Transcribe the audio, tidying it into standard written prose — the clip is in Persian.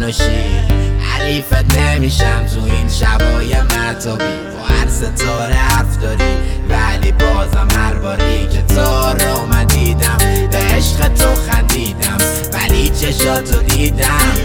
و شیر. حریفت نمیشم تو این شبای مطابی، با هر ستاره حرف داری ولی بازم هر باری که تو رو من دیدم به عشق تو خندیدم، ولی چشاتو دیدم